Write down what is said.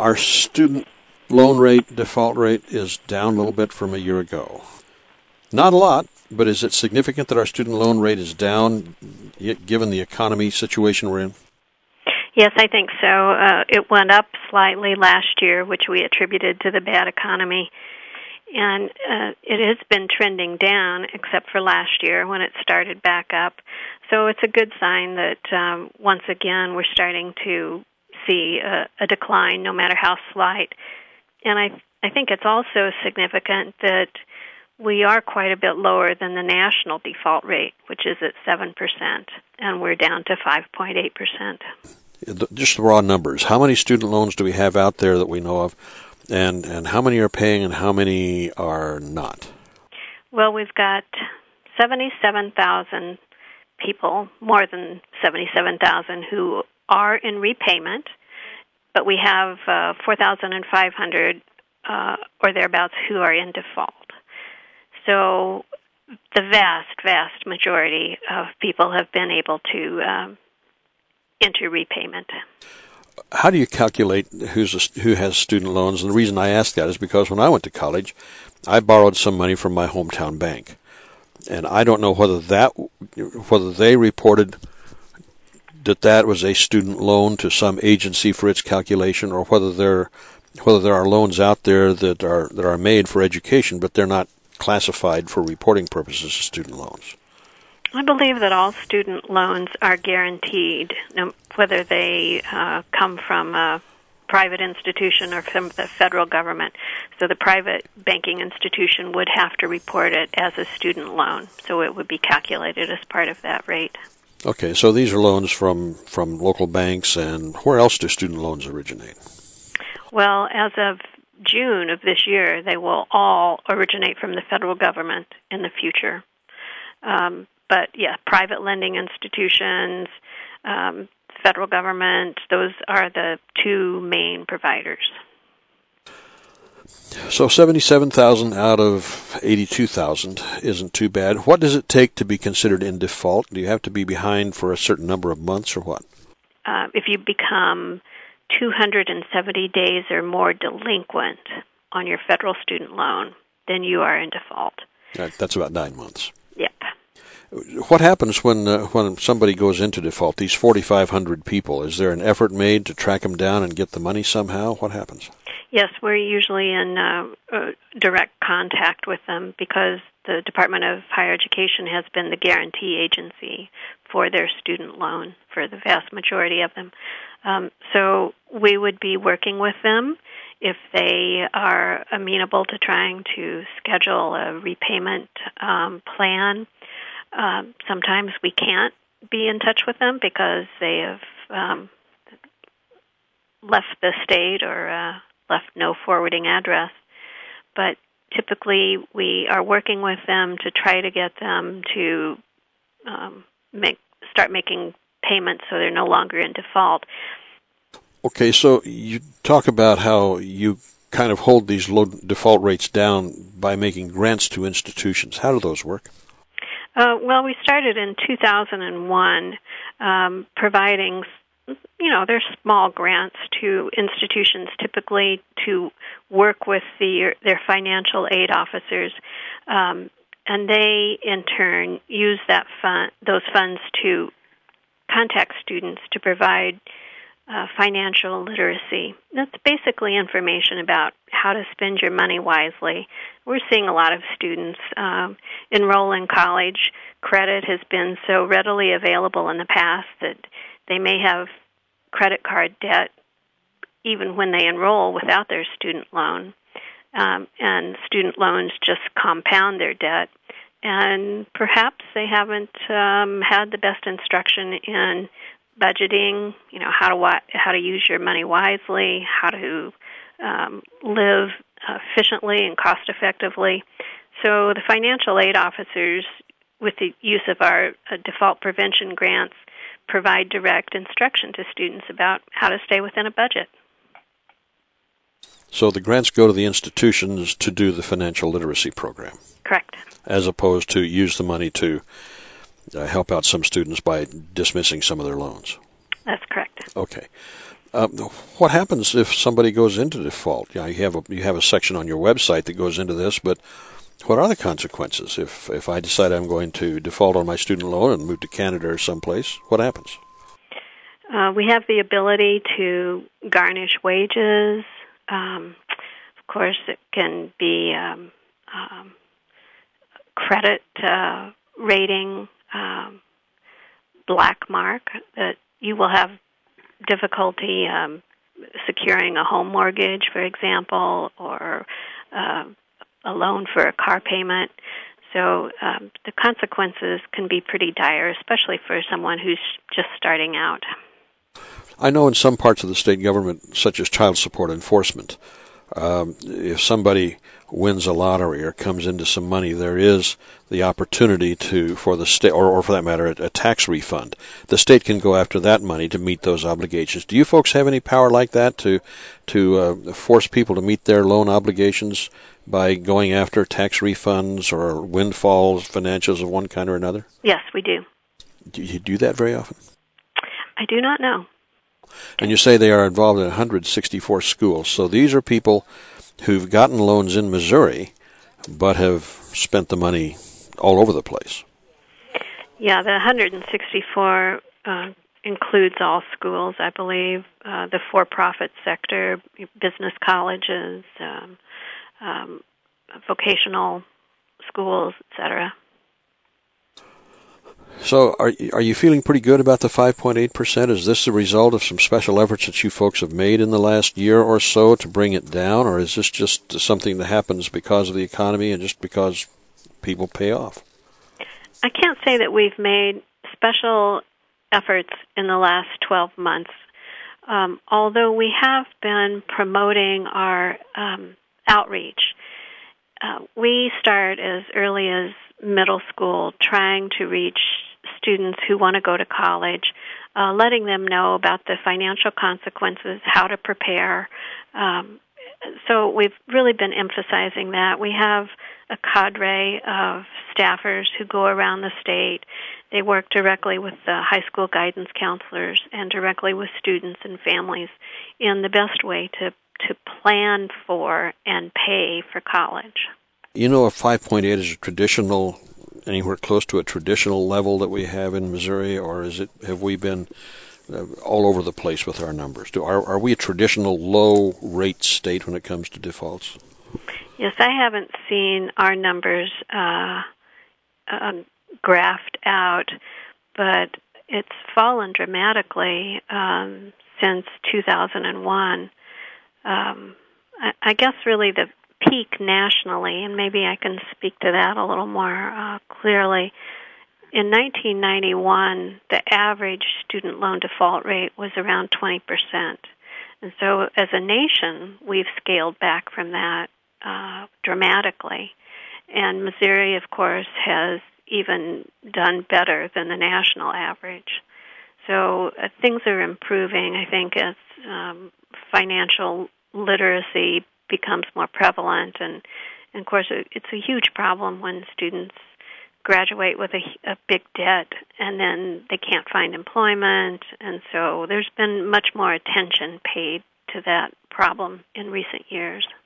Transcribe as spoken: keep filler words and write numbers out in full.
our student loan rate, default rate, is down a little bit from a year ago. Not a lot, but is it significant that our student loan rate is down, given the economy situation we're in? Yes, I think so. Uh, it went up slightly last year, which we attributed to the bad economy. And uh, it has been trending down, except for last year when it started back up. So it's a good sign that, um, once again, we're starting to see a, a decline, no matter how slight. And I, I think it's also significant that we are quite a bit lower than the national default rate, which is at seven percent, and we're down to five point eight percent. Just the raw numbers. How many student loans do we have out there that we know of? And and how many are paying and how many are not? Well, we've got seventy-seven thousand people, more than seventy-seven thousand, who are in repayment, but we have uh, four thousand five hundred uh, or thereabouts who are in default. So the vast, vast majority of people have been able to um, enter repayment. How do you calculate who's a, who has student loans? And the reason I ask that is because when I went to college, I borrowed some money from my hometown bank, and I don't know whether that whether they reported that that was a student loan to some agency for its calculation, or whether there whether there are loans out there that are that are made for education, but they're not classified for reporting purposes as student loans. I believe that all student loans are guaranteed, whether they uh, come from a private institution or from the federal government. So the private banking institution would have to report it as a student loan, so it would be calculated as part of that rate. Okay, so these are loans from, from local banks, and where else do student loans originate? Well, as of June of this year, they will all originate from the federal government in the future. Um, But, yeah, private lending institutions, um, federal government, those are the two main providers. So seventy-seven thousand out of eighty-two thousand isn't too bad. What does it take to be considered in default? Do you have to be behind for a certain number of months or what? Uh, if you become two hundred seventy days or more delinquent on your federal student loan, then you are in default. That, that's about nine months. Yep. What happens when uh, when somebody goes into default? These forty-five hundred people, is there an effort made to track them down and get the money somehow? What happens? Yes, we're usually in uh, uh, direct contact with them because the Department of Higher Education has been the guarantee agency for their student loan for the vast majority of them. Um, so we would be working with them if they are amenable to trying to schedule a repayment um, plan. Um, sometimes we can't be in touch with them because they have um, left the state or uh, left no forwarding address. But typically we are working with them to try to get them to um, make start making payments so they're no longer in default. Okay, so you talk about how you kind of hold these low default rates down by making grants to institutions. How do those work? Uh, well, we started in two thousand one um, providing, you know, there's small grants to institutions typically to work with the, their financial aid officers, um, and they in turn use that fund, those funds to contact students to provide uh, financial literacy. That's basically information about how to spend your money wisely. We're seeing a lot of students um, enroll in college. Credit has been so readily available in the past that they may have credit card debt even when they enroll without their student loan. Um, and student loans just compound their debt. And perhaps they haven't um, had the best instruction in budgeting, you know, how to how to use your money wisely, how to um, live efficiently and cost effectively. So the financial aid officers, with the use of our uh, default prevention grants, provide direct instruction to students about how to stay within a budget. So the grants go to the institutions to do the financial literacy program. Correct. As opposed to use the money to uh, help out some students by dismissing some of their loans. That's correct. Okay. Uh, what happens if somebody goes into default? You know, you have a you have a section on your website that goes into this, but what are the consequences if if I decide I'm going to default on my student loan and move to Canada or someplace? What happens? Uh, we have the ability to garnish wages. Um, of course, it can be um, um, credit uh, rating, um, black mark, that you will have difficulty um, securing a home mortgage, for example, or uh, a loan for a car payment. So um, the consequences can be pretty dire, especially for someone who's just starting out. I know in some parts of the state government, such as child support enforcement, um, if somebody wins a lottery or comes into some money, there is the opportunity to, for the state, or, or for that matter, a, a tax refund. The state can go after that money to meet those obligations. Do you folks have any power like that to to uh, force people to meet their loan obligations by going after tax refunds or windfalls, financials of one kind or another? Yes, we do. Do you do that very often? I do not know. And you say they are involved in one hundred sixty-four schools. So these are people who've gotten loans in Missouri but have spent the money all over the place. Yeah, the one hundred sixty-four uh, includes all schools, I believe, uh, the for-profit sector, business colleges, um, um, vocational schools, et cetera. So are are you feeling pretty good about the five point eight percent? Is this the result of some special efforts that you folks have made in the last year or so to bring it down, or is this just something that happens because of the economy and just because people pay off? I can't say that we've made special efforts in the last twelve months, um, although we have been promoting our um, outreach. Uh, we start as early as middle school trying to reach students who want to go to college, uh, letting them know about the financial consequences, how to prepare. Um, so we've really been emphasizing that. We have a cadre of staffers who go around the state. They work directly with the high school guidance counselors and directly with students and families in the best way to, to plan for and pay for college. You know, if five point eight is a traditional, anywhere close to a traditional level that we have in Missouri, or is it? Have we been uh, all over the place with our numbers? Do are are we a traditional low rate state when it comes to defaults? Yes, I haven't seen our numbers uh, um, graphed out, but it's fallen dramatically um, since two thousand one. Um, I, I guess really the peak nationally, and maybe I can speak to that a little more uh, clearly. In nineteen ninety-one, the average student loan default rate was around twenty percent. And so as a nation, we've scaled back from that uh, dramatically. And Missouri, of course, has even done better than the national average. So uh, things are improving, I think, as um, financial literacy becomes more prevalent, and, and of course it's a huge problem when students graduate with a, a big debt and then they can't find employment, and so there's been much more attention paid to that problem in recent years.